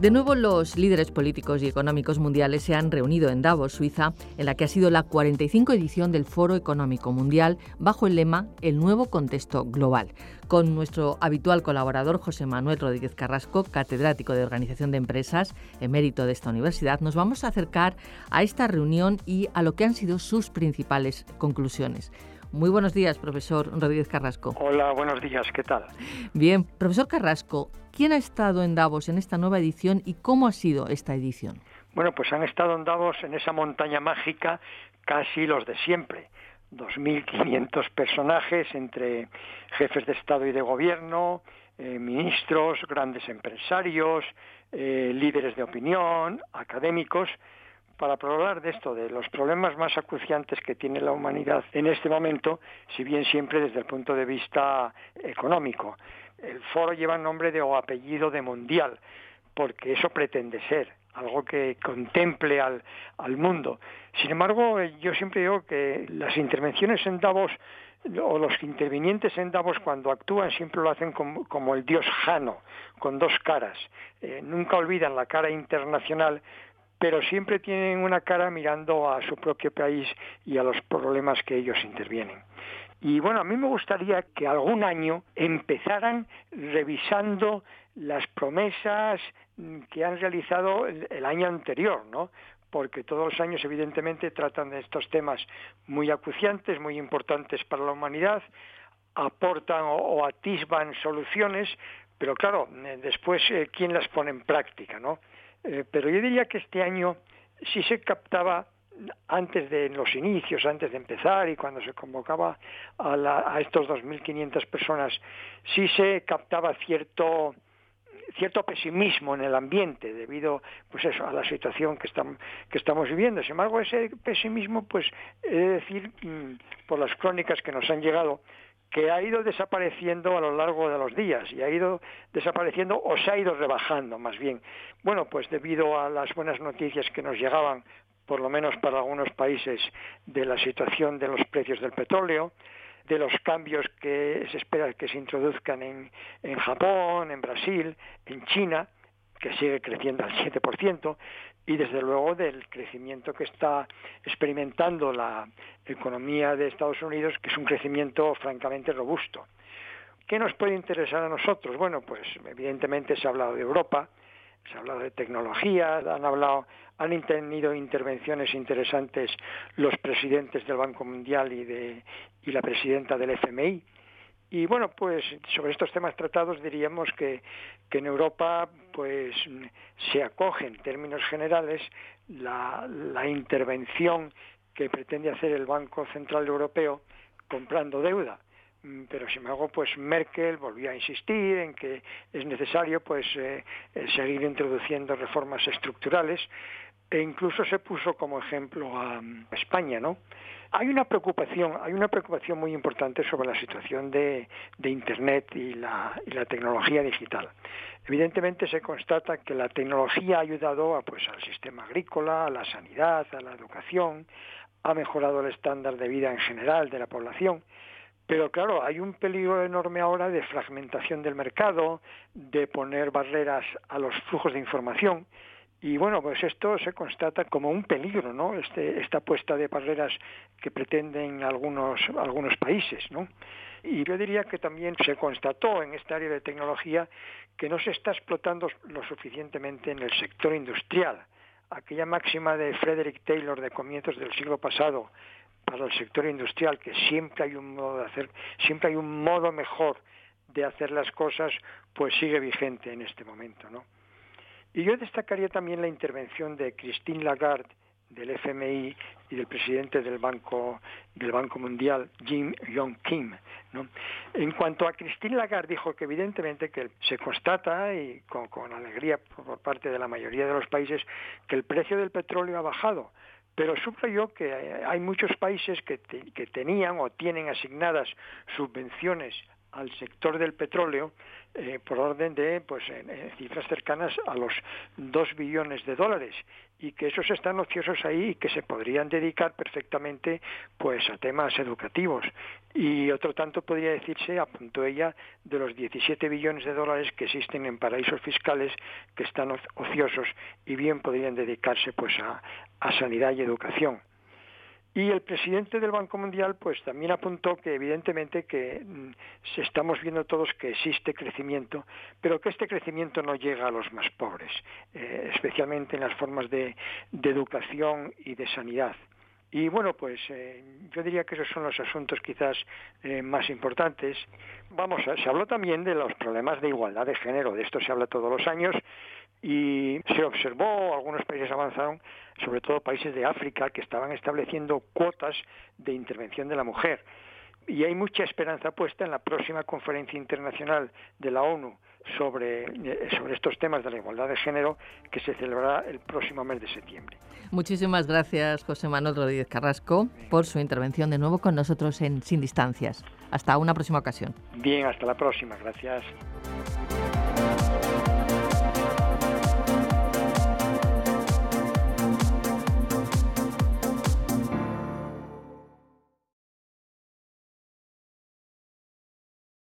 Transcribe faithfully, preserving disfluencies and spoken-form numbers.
De nuevo, los líderes políticos y económicos mundiales se han reunido en Davos, Suiza, en la que ha sido la cuarenta y cinco edición del Foro Económico Mundial, bajo el lema El nuevo contexto global. Con nuestro habitual colaborador, José Manuel Rodríguez Carrasco, catedrático de Organización de Empresas, emérito de esta universidad, nos vamos a acercar a esta reunión y a lo que han sido sus principales conclusiones. Muy buenos días, profesor Rodríguez Carrasco. Hola, buenos días, ¿qué tal? Bien, profesor Carrasco, ¿quién ha estado en Davos en esta nueva edición y cómo ha sido esta edición? Bueno, pues han estado en Davos, en esa montaña mágica, casi los de siempre. dos mil quinientos personajes entre jefes de Estado y de Gobierno, eh, ministros, grandes empresarios, eh, líderes de opinión, académicos, para hablar de esto, de los problemas más acuciantes que tiene la humanidad en este momento, si bien siempre desde el punto de vista económico. El foro lleva el nombre de o apellido de mundial, porque eso pretende ser, algo que contemple al, al mundo. Sin embargo, yo siempre digo que las intervenciones en Davos, o los intervinientes en Davos cuando actúan siempre lo hacen como, como el dios Jano, con dos caras. Eh, nunca olvidan la cara internacional, pero siempre tienen una cara mirando a su propio país y a los problemas que ellos intervienen. Y bueno, a mí me gustaría que algún año empezaran revisando las promesas que han realizado el, el año anterior, ¿no? Porque todos los años evidentemente tratan de estos temas muy acuciantes, muy importantes para la humanidad, aportan o, o atisban soluciones, pero claro, después eh, ¿quién las pone en práctica, no? Eh, pero yo diría que este año sí se captaba, antes de los inicios, antes de empezar y cuando se convocaba a, la, a estos dos mil quinientas personas, sí se captaba cierto cierto pesimismo en el ambiente debido pues eso, a la situación que estamos, que estamos viviendo. Sin embargo, ese pesimismo, pues he de decir, por las crónicas que nos han llegado, que ha ido desapareciendo a lo largo de los días y ha ido desapareciendo o se ha ido rebajando más bien. Bueno, pues debido a las buenas noticias que nos llegaban, por lo menos para algunos países, de la situación de los precios del petróleo, de los cambios que se espera que se introduzcan en, en Japón, en Brasil, en China, que sigue creciendo al siete por ciento, y desde luego del crecimiento que está experimentando la economía de Estados Unidos, que es un crecimiento francamente robusto. ¿Qué nos puede interesar a nosotros? Bueno, pues evidentemente se ha hablado de Europa, se ha hablado de tecnología, han hablado, han tenido intervenciones interesantes los presidentes del Banco Mundial y de y la presidenta del F M I. Y bueno, pues sobre estos temas tratados diríamos que, que en Europa pues se acoge en términos generales la, la intervención que pretende hacer el Banco Central Europeo comprando deuda. Pero sin embargo, pues Merkel volvió a insistir en que es necesario pues eh, seguir introduciendo reformas estructurales e incluso se puso como ejemplo a España, ¿no? Hay una preocupación, hay una preocupación muy importante sobre la situación de, de Internet y la, y la tecnología digital. Evidentemente se constata que la tecnología ha ayudado a, pues, al sistema agrícola, a la sanidad, a la educación, ha mejorado el estándar de vida en general de la población. Pero claro, hay un peligro enorme ahora de fragmentación del mercado, de poner barreras a los flujos de información. Y bueno, pues esto se constata como un peligro, ¿no? Este, esta puesta de barreras que pretenden algunos, algunos países, ¿no? Y yo diría que también se constató en esta área de tecnología que no se está explotando lo suficientemente en el sector industrial. Aquella máxima de Frederick Taylor de comienzos del siglo pasado para el sector industrial, que siempre hay un modo de hacer, siempre hay un modo mejor de hacer las cosas, pues sigue vigente en este momento, ¿no? Y yo destacaría también la intervención de Christine Lagarde, del F M I, y del presidente del Banco del Banco Mundial, Jim Yong Kim, ¿no? En cuanto a Christine Lagarde, dijo que evidentemente que se constata, y con, con alegría por parte de la mayoría de los países, que el precio del petróleo ha bajado, pero subrayó que hay muchos países que, te, que tenían o tienen asignadas subvenciones al sector del petróleo eh, por orden de pues en, en cifras cercanas a los dos billones de dólares, y que esos están ociosos ahí y que se podrían dedicar perfectamente pues a temas educativos. Y otro tanto podría decirse, apuntó ella, de los diecisiete billones de dólares que existen en paraísos fiscales que están ociosos y bien podrían dedicarse pues a, a sanidad y educación. Y el presidente del Banco Mundial pues también apuntó que evidentemente que mm, estamos viendo todos que existe crecimiento, pero que este crecimiento no llega a los más pobres, eh, especialmente en las formas de, de educación y de sanidad. Y bueno, pues eh, yo diría que esos son los asuntos quizás eh, más importantes. Vamos, se habló también de los problemas de igualdad de género, de esto se habla todos los años, y se observó, algunos países avanzaron, sobre todo países de África, que estaban estableciendo cuotas de intervención de la mujer. Y hay mucha esperanza puesta en la próxima conferencia internacional de la ONU sobre, sobre estos temas de la igualdad de género, que se celebrará el próximo mes de septiembre. Muchísimas gracias, José Manuel Rodríguez Carrasco, por su intervención de nuevo con nosotros en Sin Distancias. Hasta una próxima ocasión. Bien, hasta la próxima. Gracias.